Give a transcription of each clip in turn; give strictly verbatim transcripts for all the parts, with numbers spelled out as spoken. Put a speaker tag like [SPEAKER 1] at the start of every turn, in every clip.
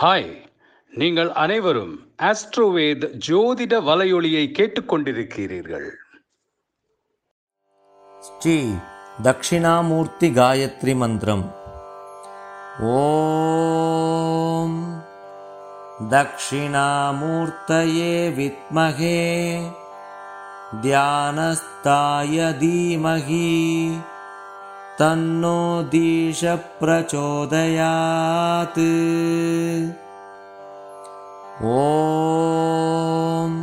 [SPEAKER 1] Hi, நீங்கள் அனைவரும் ஆஸ்ட்ரோவேத் ஜோதிட வலையொலியை கேட்டுக்கொண்டிருக்கிறீர்கள்.
[SPEAKER 2] ஸ்ரீ தட்சிணாமூர்த்தி காயத்ரி மந்திரம். ஓம் தட்சிணாமூர்த்தயே வித்மஹே தியானஸ்தாய தீமஹி தன்னோ தீஷ பிரச்சோதயாத். ஓம்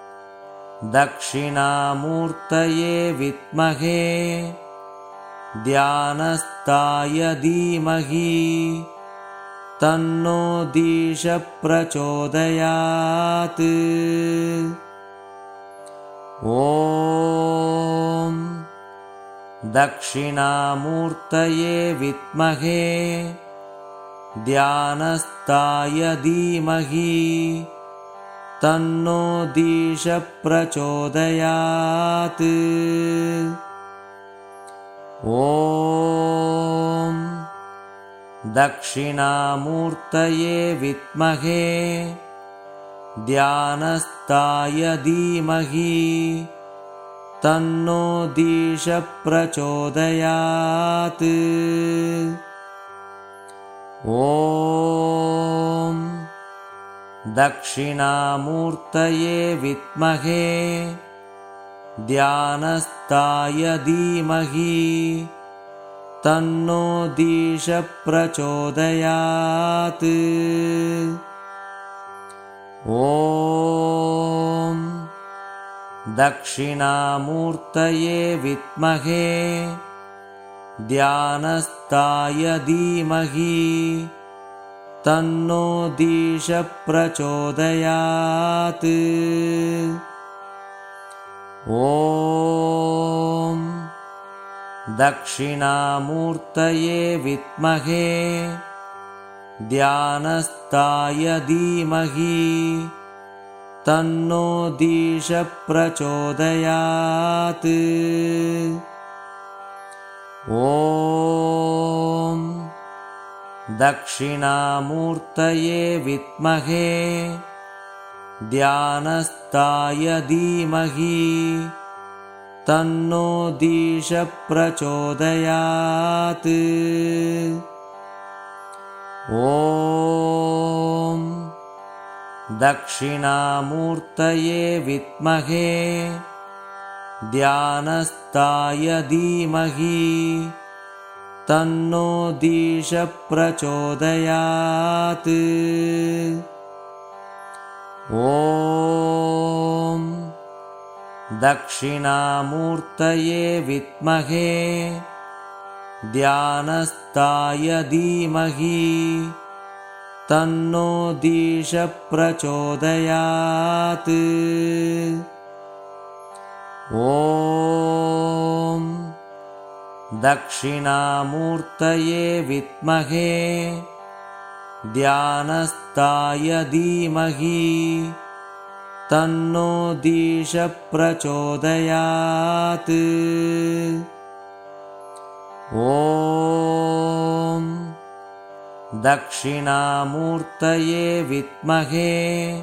[SPEAKER 2] தட்சிணாமூர்த்தயே வித்மஹே தியானஸ்தாய தீமஹி தன்னோ தீஷ பிரச்சோதயாத். ஓம் தட்சிணாமூர்த்தயே வித்மஹே தியானஸ்தாய தீமஹி தன்னோ தீஷ பிரச்சோதயாத். ஓம் தட்சிணாமூர்த்தயே வித்மஹே தியானஸ்தாய தீமஹி தன்னோ தீஷ பிரச்சோதயாத். ஓம் தட்சிணாமூர்த்தயே வித்மஹே தியானஸ்தாய தீமஹி தன்னோ தீஷ பிரச்சோதயாத். ஓம் தட்சிணாமூர்த்தயே வித்மஹே தியானஸ்தாய தீமஹி தன்னோ தீஷ பிரச்சோதயாத். ஓம் தட்சிணாமூர்த்தயே வித்மஹே தியானஸ்தாய தீமஹி தன்னோ தீஷ பிரச்சோதயாத். ஓம் தட்சிணாமூர்த்தயே வித்மஹே தியானஸ்தாய தீமஹி தன்னோ தீஷ பிரச்சோதயாத். ஓம் தட்சிணாமூர்த்தயே வித்மஹே தியானஸ்தாய தீமஹி தன்னோ தீஷ பிரச்சோதயாத். ஓம் தட்சிணாமூர்த்தயே வித்மஹே தியானஸ்தாய தீமஹி தன்னோ தீஷ பிரச்சோதயாத். ஓம் தட்சிணாமூர்த்தயே வித்மஹே தியானஸ்தாய தீமஹி தன்னோ தீஷ பிரச்சோதயாத். ஓம் தட்சிணாமூர்த்தயே வித்மஹே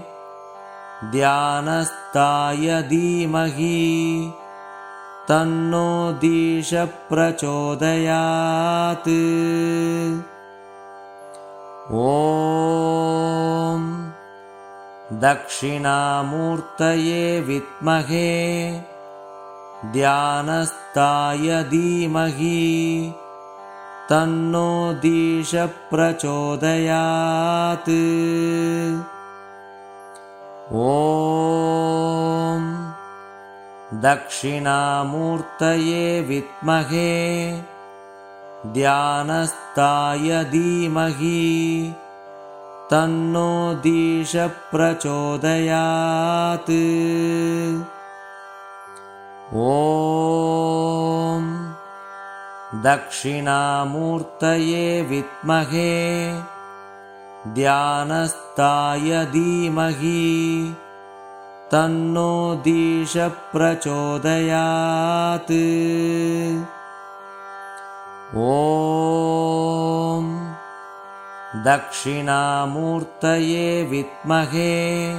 [SPEAKER 2] தியானஸ்தாய தீமஹி தன்னோ தீஷ பிரச்சோதயாத். ஓம் தட்சிணாமூர்த்தயே வித்மஹே தியானஸ்தாய தீமஹி தன்னோ தீஷ பிரச்சோதயாத். ஓம் தட்சிணாமூர்த்தயே வித்மஹே தியானஸ்தாய தீமஹி தன்னோ தீஷ பிரச்சோதயாத். ஓம் தட்சிணாமூர்த்தயே வித்மஹே தியானஸ்தாய தீமஹி தன்னோ தீஷ பிரச்சோதயாத். ஓம் दक्षिणामूर्तये विद्महे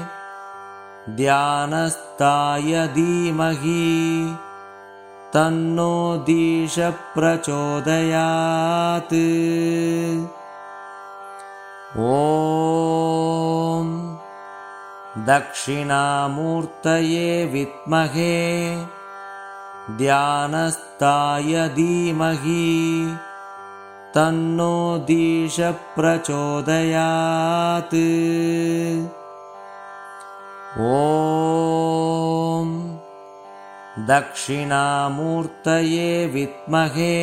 [SPEAKER 2] ध्यानस्थाय धीमहि तन्नो दीश प्रचोदयात्। ॐ दक्षिणामूर्तये विद्महे ध्यानस्थाय धीमहि तन्नो दीश प्रचोदयात्। ॐ दक्षिणामूर्तये विद्महे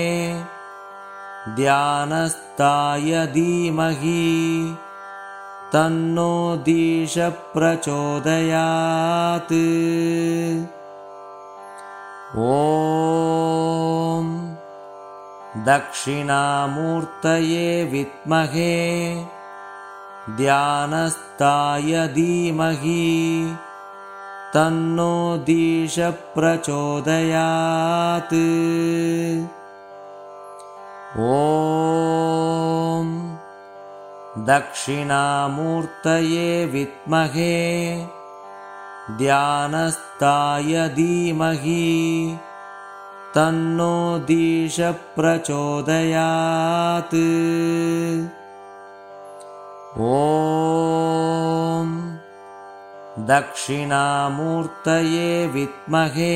[SPEAKER 2] ध्यानस्थाय धीमहि तन्नो दीश प्रचोदयात्। ॐ दक्षिणामूर्तये विद्महे ध्यानस्थाय धीमहि तन्नो दीश प्रचोदयात्। ॐ दक्षिणामूर्तये विद्महे ध्यानस्थाय धीमहि तन्नो दीश प्रचोदयात्। ॐ दक्षिणामूर्तये विद्महे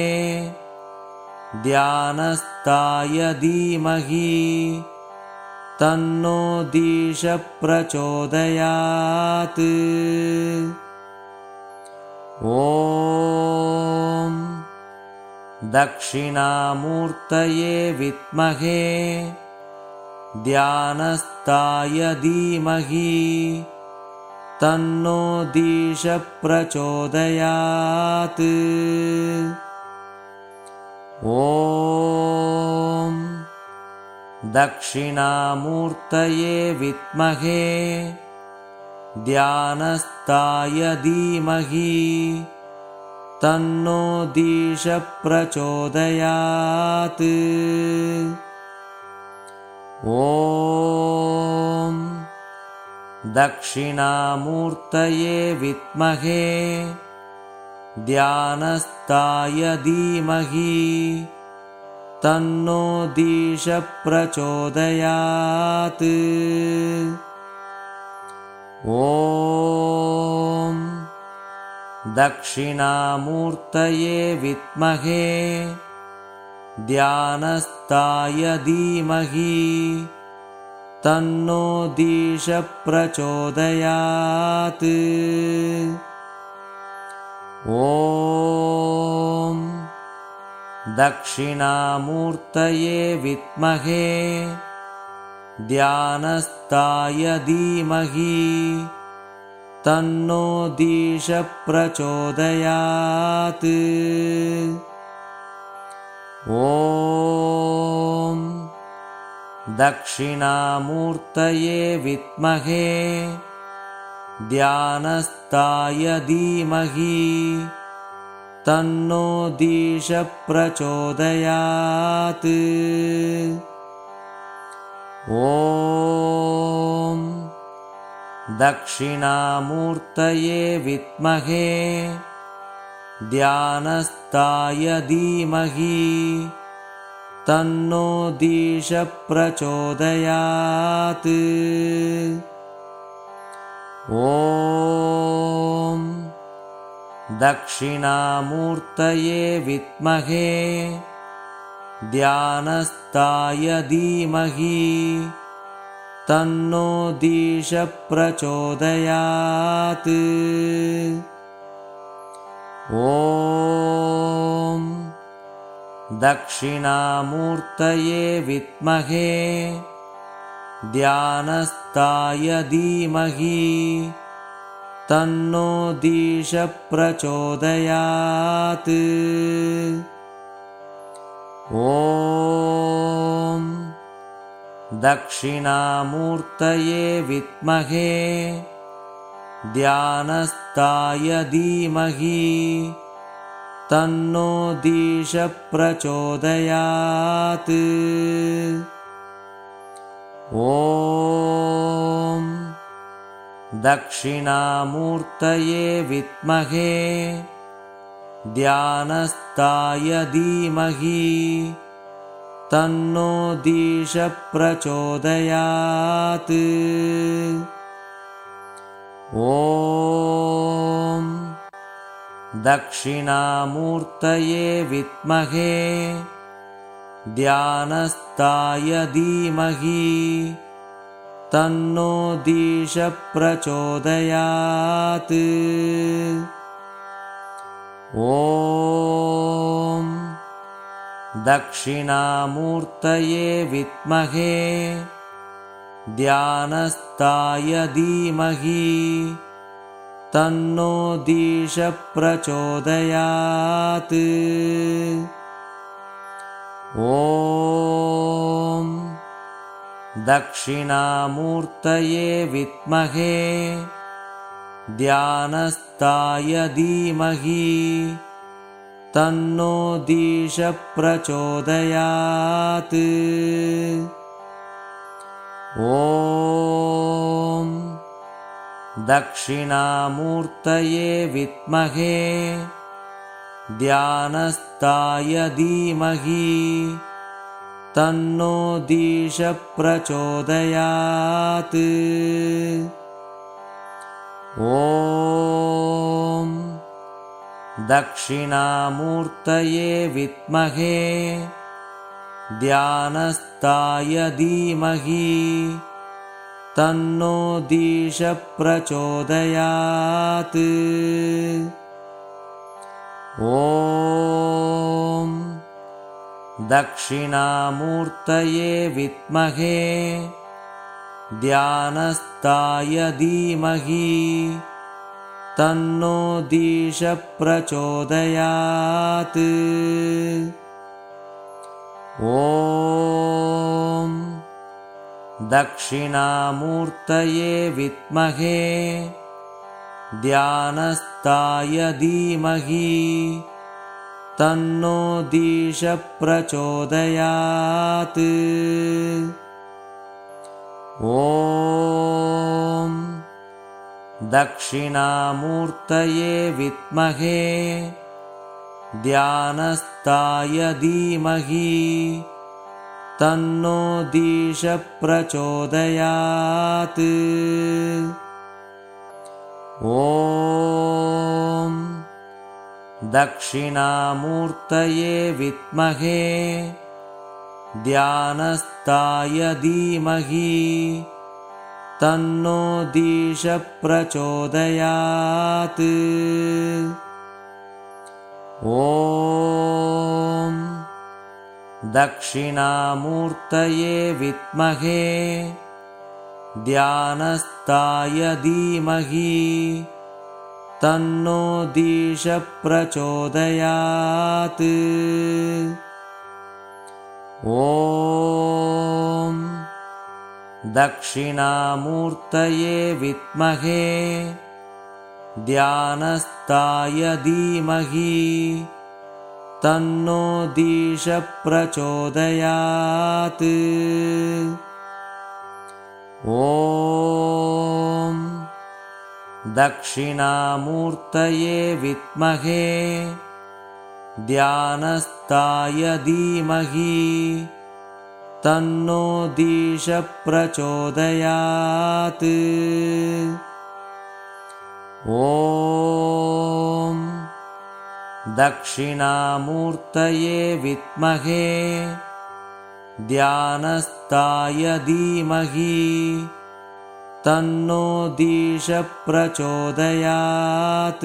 [SPEAKER 2] ध्यानस्थाय धीमहि तन्नो दीश प्रचोदयात्। ॐ दक्षिणामूर्तये विद्महे ध्यानस्थाय धीमहि तन्नो दीश प्रचोदयात्। ॐ दक्षिणामूर्तये विद्महे ध्यानस्थाय धीमहि तन्नो दीश प्रचोदयात्। ॐ दक्षिणामूर्तये विद्महे ध्यानस्थाय धीमहि तन्नो दीश प्रचोदयात्। ॐ दक्षिणामूर्तये विद्महे ध्यानस्थाय धीमहि तन्नो दीश प्रचोदयात्। ॐ दक्षिणामूर्तये विद्महे ध्यानस्थाय धीमहि तन्नो दीश प्रचोदयात्। ॐ दक्षिणामूर्तये विद्महे ध्यानस्थाय धीमहि तन्नो दीश प्रचोदयात्। ॐ दक्षिणामूर्तये विद्महे ध्यानस्थाय धीमहि तन्नो दीश प्रचोदयात्। ॐ दक्षिणामूर्तये विद्महे ध्यानस्थाय धीमहि तन्नो दीश प्रचोदयात्। ॐ दक्षिणामूर्तये विद्महे ध्यानस्थाय धीमहि तन्नो दीश प्रचोदयात्। ॐ दक्षिणामूर्तये विद्महे ध्यानस्थाय धीमहि तन्नो दीश प्रचोदयात्। ॐ दक्षिणामूर्तये विद्महे ध्यानस्थाय धीमहि तन्नो दीश प्रचोदयात्। ॐ दक्षिणामूर्तये विद्महे ध्यानस्थाय धीमहि तन्नो दीश प्रचोदयात्। ॐ दक्षिणामूर्तये विद्महे ध्यानस्थाय धीमहि तन्नो दीश प्रचोदयात्। ॐ दक्षिणामूर्तये विद्महे ध्यानस्थाय धीमहि तन्नो दीश प्रचोदयात्। ॐ दक्षिणामूर्तये विद्महे ध्यानस्थाय धीमहि तन्नो दीश प्रचोदयात्। ॐ दक्षिणामूर्तये विद्महे ध्यानस्थाय धीमहि तन्नो दीश प्रचोदयात्। ॐ दक्षिणामूर्तये विद्महे ध्यानस्थाय धीमहि तन्नो दीश प्रचोदयात्। ॐ दक्षिणामूर्तये विद्महे ध्यानस्थाय धीमहि तन्नो दीश प्रचोदयात्। ॐ दक्षिणामूर्तये विद्महे ध्यानस्थाय धीमहि तन्नो दीश प्रचोदयात्। ॐ दक्षिणामूर्तये विद्महे ध्यानस्थाय धीमहि तन्नो दीश प्रचोदयात्। ॐ दक्षिणामूर्तये विद्महे ध्यानस्थाय धीमहि तन्नो दीश प्रचोदयात्। ॐ दक्षिणामूर्तये विद्महे ध्यानस्थाय धीमहि तन्नो दीश प्रचोदयात्। ॐ दक्षिणामूर्तये विद्महे ध्यानस्थाय धीमहि तन्नो दीश प्रचोदयात्। ॐ दक्षिणामूर्तये विद्महे ध्यानस्थाय धीमहि तन्नो दीश प्रचोदयात्।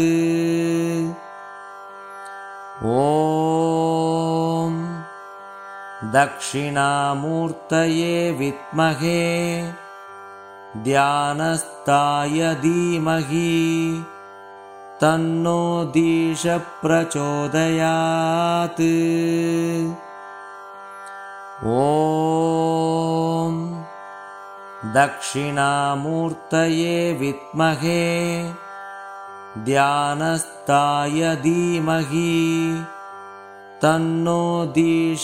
[SPEAKER 2] ॐ दक्षिणामूर्तये विद्महे ध्यानस्थाय धीमहि तन्नो दीश प्रचोदयात्। ॐ दक्षिणामूर्तये विद्महे ध्यानस्थाय धीमहि तन्नो दीश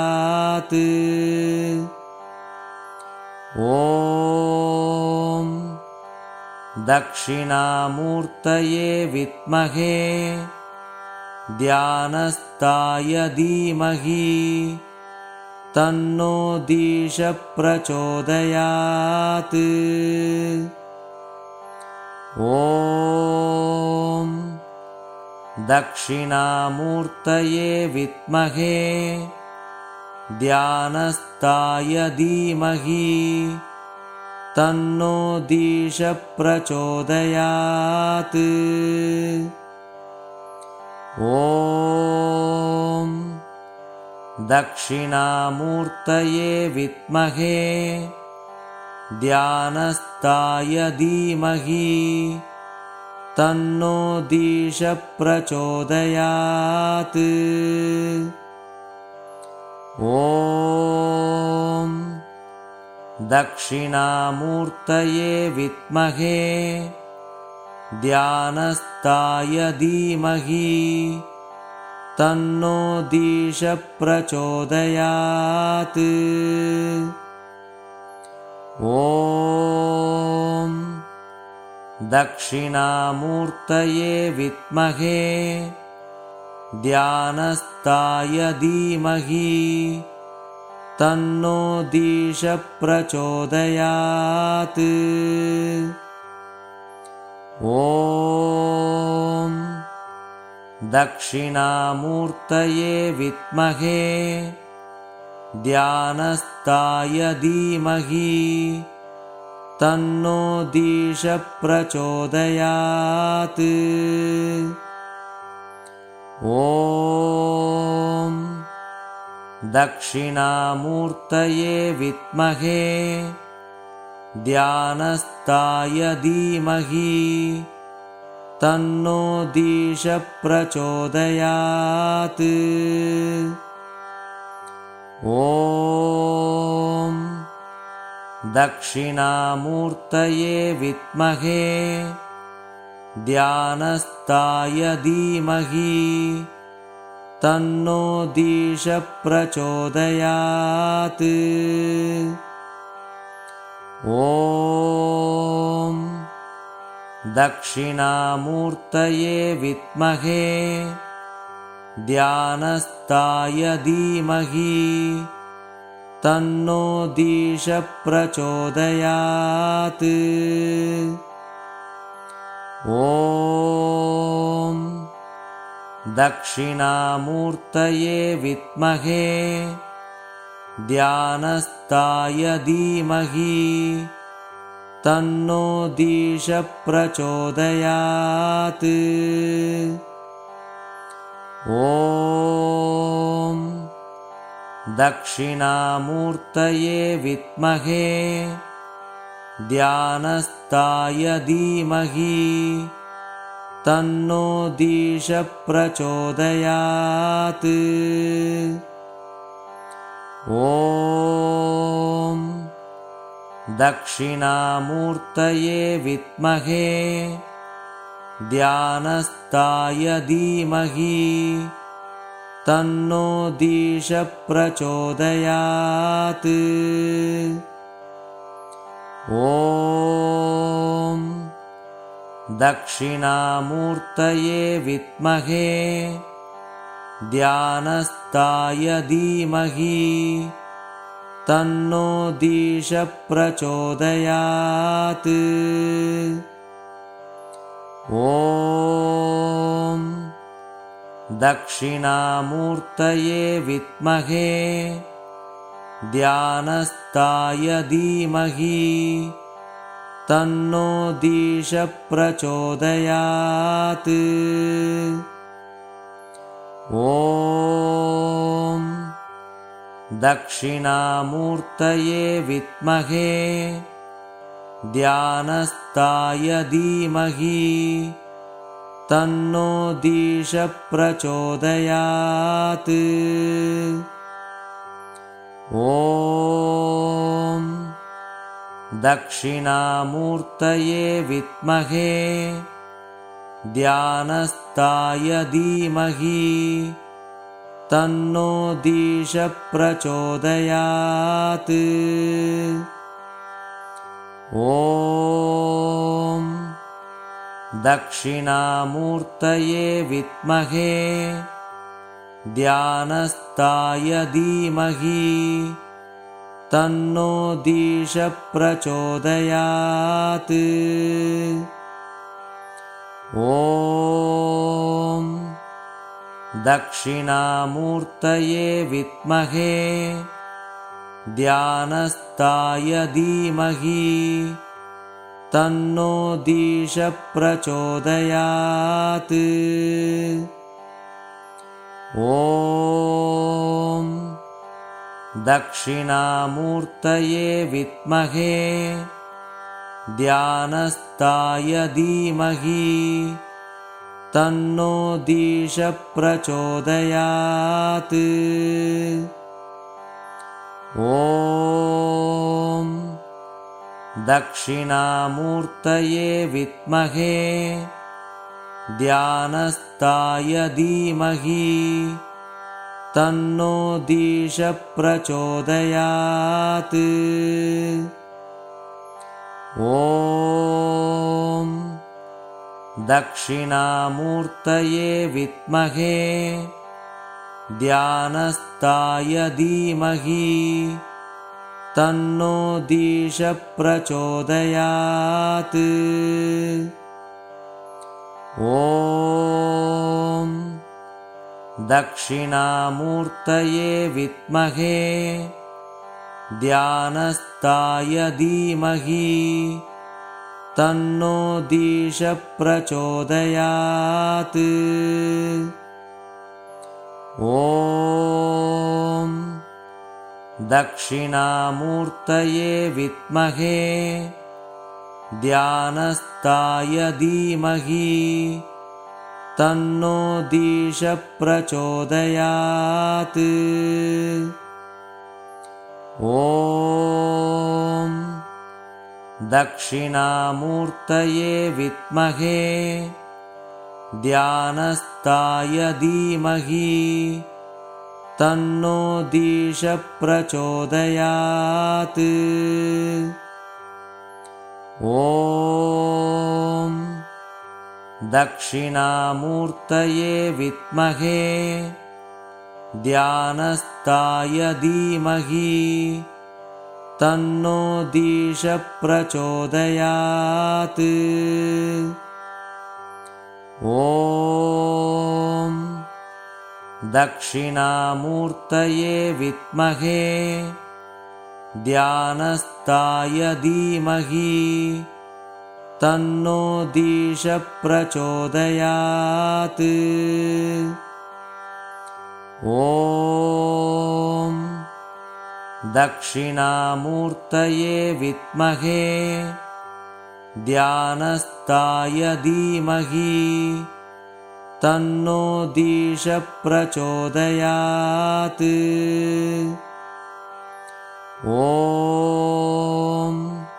[SPEAKER 2] प्रचोदयात्। ॐ दक्षिणामूर्तये विद्महे ध्यानस्थाय धीमहि तन्नो दीश प्रचोदयात्। ॐ दक्षिणामूर्तये विद्महे ध्यानस्थाय धीमहि तन्नो दीश प्रचोदयात्। ॐ दक्षिणामूर्तये विद्महे ध्यानस्थाय धीमहि तन्नो दीश प्रचोदयात्। ॐ दक्षिणामूर्तये विद्महे ध्यानस्थाय धीमहि तन्नो दीश प्रचोदयात्। ॐ दक्षिणामूर्तये विद्महे ध्यानस्थाय धीमहि तन्नो दीश प्रचोदयात्। ॐ दक्षिणामूर्तये विद्महे ध्यानस्थाय धीमहि तन्नो दीश प्रचोदयात्। ॐ दक्षिणामूर्तये विद्महे ध्यानस्थाय धीमहि तन्नो दीश प्रचोदयात्। ॐ दक्षिणामूर्तये विद्महे ध्यानस्थाय धीमहि तन्नो दीश प्रचोदयात्। ॐ दक्षिणामूर्तये विद्महे ध्यानस्थाय धीमहि तन्नो दीश प्रचोदयात्। ॐ दक्षिणामूर्तये विद्महे ध्यानस्थाय धीमहि तन्नो दीश प्रचोदयात्। ॐ दक्षिणामूर्तये विद्महे ध्यानस्थाय धीमहि तन्नो दीश प्रचोदयात्। ॐ दक्षिणामूर्तये विद्महे ध्यानस्थाय धीमहि तन्नो दीश प्रचोदयात्। ॐ दक्षिणामूर्तये विद्महे ध्यानस्थाय धीमहि तन्नो दीश प्रचोदयात्। ॐ दक्षिणामूर्तये विद्महे ध्यानस्थाय धीमहि तन्नो दीश प्रचोदयात्। ॐ दक्षिणामूर्तये विद्महे ध्यानस्थाय धीमहि तन्नो दीश प्रचोदयात्। ॐ दक्षिणामूर्तये विद्महे ध्यानस्थाय धीमहि तन्नो दीश प्रचोदयात्। ॐ दक्षिणामूर्तये विद्महे ध्यानस्थाय धीमहि तन्नो दीश प्रचोदयात्। ॐ दक्षिणामूर्तये विद्महे ध्यानस्थाय धीमहि तन्नो दीश प्रचोदयात्। ॐ दक्षिणामूर्तये विद्महे ध्यानस्थाय धीमहि तन्नो दीश प्रचोदयात्। ॐ दक्षिणामूर्तये विद्महे ध्यानस्थाय धीमहि तन्नो दीश प्रचोदयात्। ॐ दक्षिणामूर्तये विद्महे ध्यानस्थाय धीमहि तन्नो दीश प्रचोदयात्। ॐ दक्षिणामूर्तये विद्महे ध्यानस्थाय धीमहि तन्नो दीश प्रचोदयात्। ॐ दक्षिणामूर्तये विद्महे ध्यानस्थाय धीमहि तन्नो दीश प्रचोदयात्। ॐ दक्षिणामूर्तये विद्महे ध्यानस्थाय धीमहि तन्नो दीश प्रचोदयात्। ॐ दक्षिणामूर्तये विद्महे ध्यानस्थाय धीमहि तन्नो दीश प्रचोदयात्। ॐ दक्षिणामूर्तये विद्महे ध्यानस्थाय धीमहि तन्नो दीश प्रचोदयात्। ॐ दक्षिणामूर्तये विद्महे ध्यानस्थाय धीमहि तन्नो दीश प्रचोदयात्। ॐ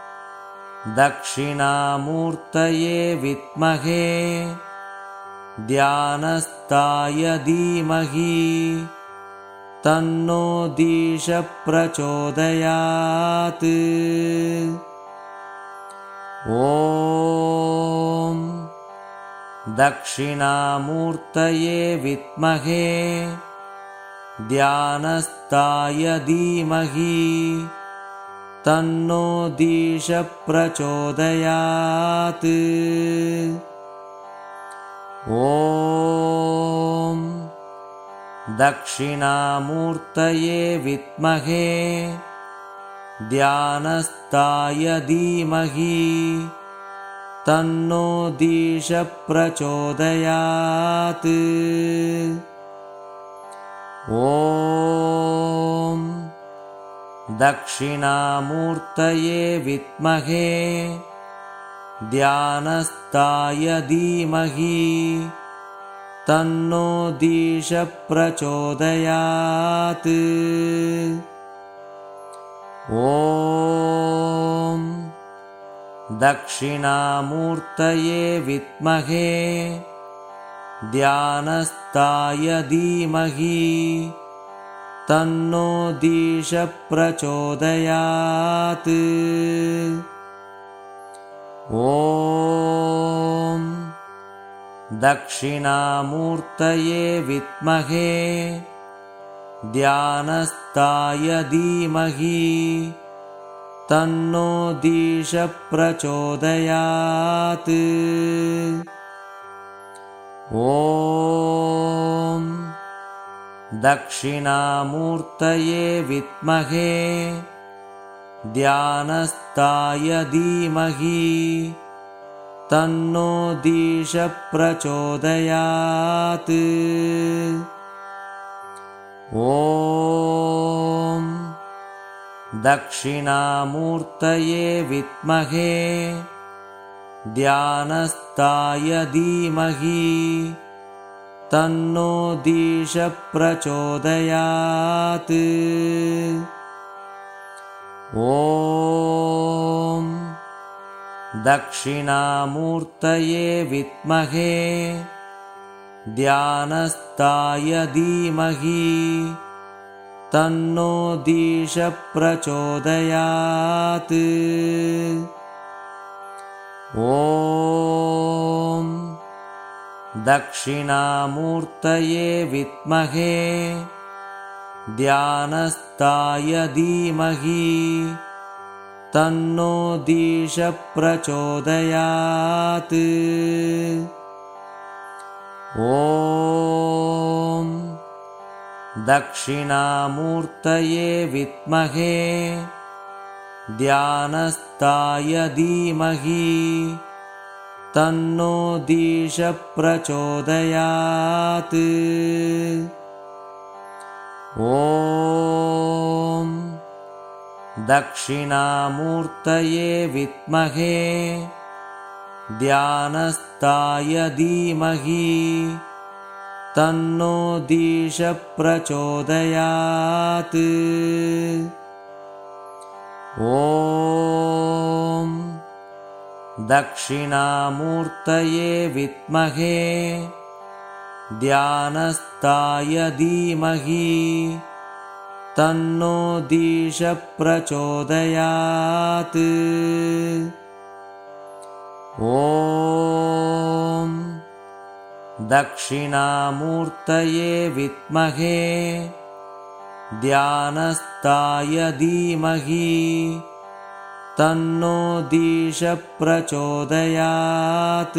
[SPEAKER 2] दक्षिणामूर्तये विद्महे ध्यानस्थाय धीमहि तन्नो दीश प्रचोदयात्। ॐ दक्षिणामूर्तये विद्महे ध्यानस्थाय धीमहि तन्नो दीश प्रचोदयात्। ॐ दक्षिणामूर्तये विद्महे ध्यानस्थाय धीमहि तन्नो दीश प्रचोदयात्। ॐ दक्षिणामूर्तये विद्महे ध्यानस्थाय धीमहि तन्नो दीश प्रचोदयात्। ॐ दक्षिणामूर्तये विद्महे ध्यानस्थाय धीमहि तन्नो दीश प्रचोदयात्। ॐ दक्षिणामूर्तये विद्महे ध्यानस्थाय धीमहि तन्नो दीश प्रचोदयात्। ॐ दक्षिणामूर्तये विद्महे ध्यानस्थाय धीमहि तन्नो दीश प्रचोदयात्। ॐ दक्षिणामूर्तये विद्महे ध्यानस्थाय धीमहि तन्नो दीश प्रचोदयात्। ॐ दक्षिणामूर्तये विद्महे ध्यानस्थाय धीमहि तन्नो दीश प्रचोदयात्। ॐ दक्षिणामूर्तये विद्महे ध्यानस्थाय धीमहि तन्नो दीश प्रचोदयात्। ॐ दक्षिणामूर्तये विद्महे ध्यानस्थाय धीमहि तन्नो दीश प्रचोदयात्। ॐ दक्षिणामूर्तये विद्महे ध्यानस्थाय धीमहि तन्नो दीश प्रचोदयात्। ॐ दक्षिणामूर्तये विद्महे ध्यानस्थाय धीमहि तन्नो दीश प्रचोदयात्। ॐ दक्षिणामूर्तये विद्महे ध्यानस्थाय धीमहि तन्नो दीश प्रचोदयात्।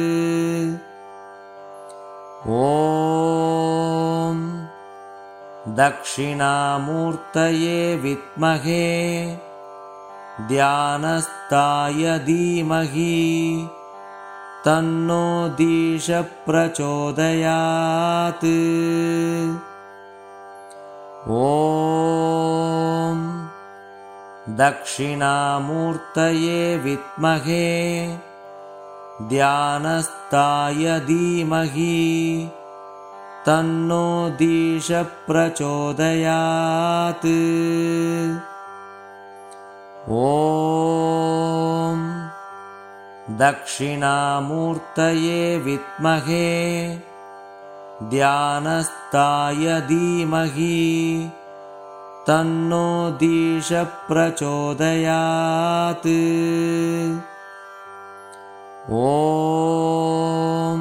[SPEAKER 2] ॐ दक्षिणामूर्तये विद्महे ध्यानस्थाय धीमहि तन्नो दीश प्रचोदयात्। ॐ दक्षिणामूर्तये विद्महे ध्यानस्थाय धीमहि तन्नो दीश प्रचोदयात्। ॐ दक्षिणामूर्तये विद्महे ध्यानस्थाय धीमहि तन्नो दीश प्रचोदयात्। ॐ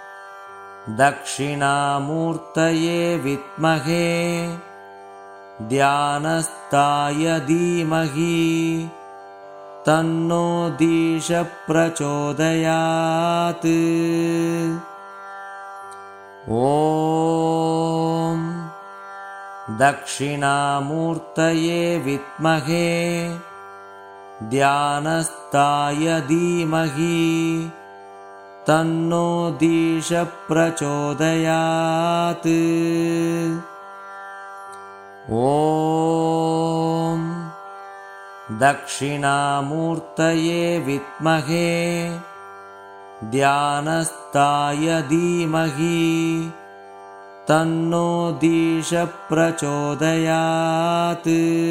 [SPEAKER 2] दक्षिणामूर्तये विद्महे ध्यानस्थाय धीमहि तन्नो दीश प्रचोदयात्। ॐ दक्षिणामूर्तये विद्महे ध्यानस्थाय धीमहि तन्नो दीश प्रचोदयात्। ॐ दक्षिणामूर्तये विद्महे ध्यानस्थाय धीमहि तन्नो दीश प्रचोदयात्।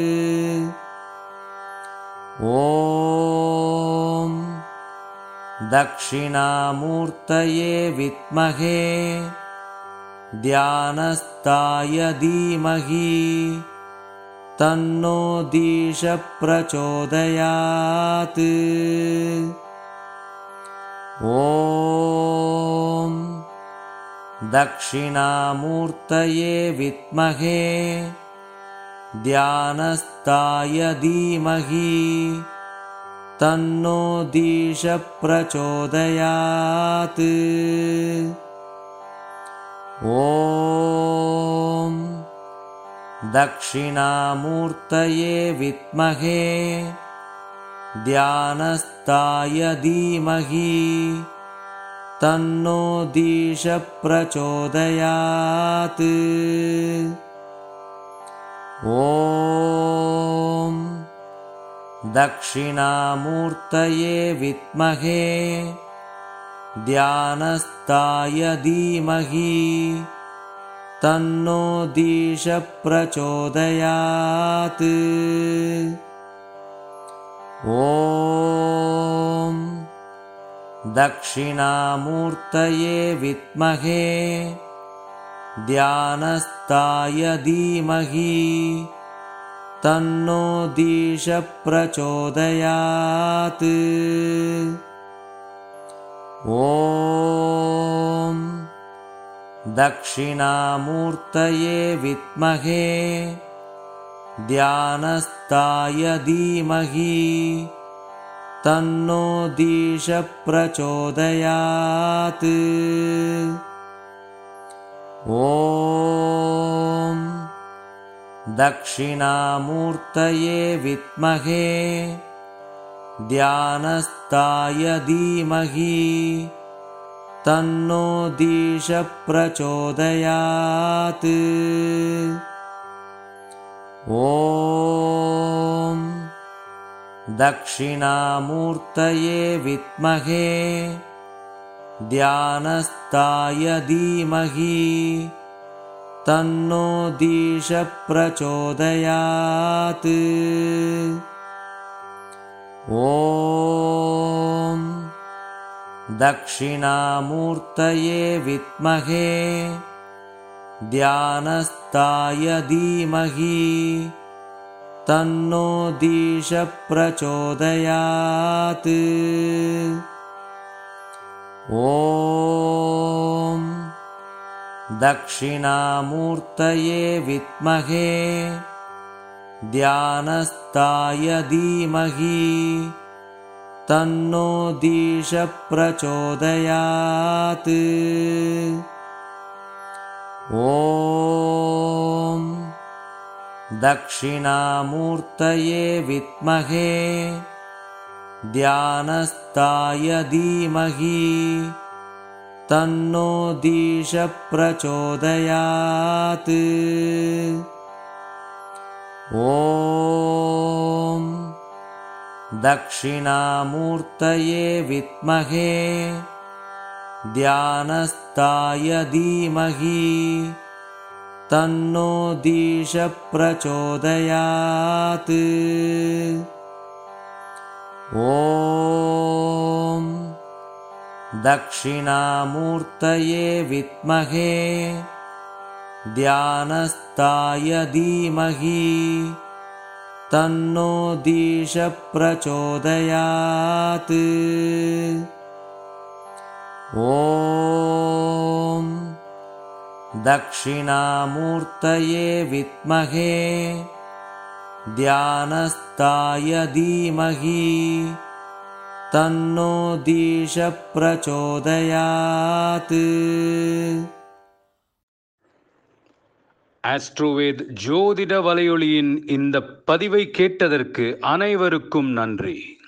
[SPEAKER 2] ॐ दक्षिणामूर्तये विद्महे ध्यानस्थाय धीमहि तन्नो दीश प्रचोदयात्। ॐ दक्षिणामूर्तये विद्महे ध्यानस्थाय धीमहि तन्नो दीश प्रचोदयात्। ॐ दक्षिणामूर्तये विद्महे ध्यानस्थाय धीमहि तन्नो दीश प्रचोदयात्। ॐ दक्षिणामूर्तये विद्महे ध्यानस्थाय धीमहि तन्नो दीश प्रचोदयात्। ॐ दक्षिणामूर्तये विद्महे ध्यानस्थाय धीमहि तन्नो दीश प्रचोदयात्। ॐ दक्षिणामूर्तये विद्महे ध्यानस्थाय धीमहि तन्नो दीश प्रचोदयात्। ॐ दक्षिणामूर्तये विद्महे ध्यानस्थाय धीमहि तन्नो दीश प्रचोदयात्। ॐ दक्षिणामूर्तये विद्महे ध्यानस्थाय धीमहि तन्नो दीश प्रचोदयात्। ॐ दक्षिणामूर्तये विद्महे ध्यानस्थाय धीमहि तन्नो दीश प्रचोदयात्। ॐ दक्षिणामूर्तये विद्महे ध्यानस्थाय धीमहि तन्नो दीश प्रचोदयात्। ॐ दक्षिणामूर्तये विद्महे ध्यानस्थाय धीमहि तन्नो दीश प्रचोदयात्। ॐ दक्षिणामूर्तये विद्महे ध्यानस्थाय धीमहि तन्नो दीश प्रचोदयात्। ॐ दक्षिणामूर्तये विद्महे ध्यानस्थाय धीमहि तन्नो दीश प्रचोदयात्। ॐ दक्षिणामूर्तये विद्महे ध्यानस्थाय धीमहि तन्नो दीश प्रचोदयात्।
[SPEAKER 1] ஆஸ்ட்ரோவேத் ஜோதிட வலையொலியின் இந்த பதிவை கேட்டதற்கு அனைவருக்கும் நன்றி.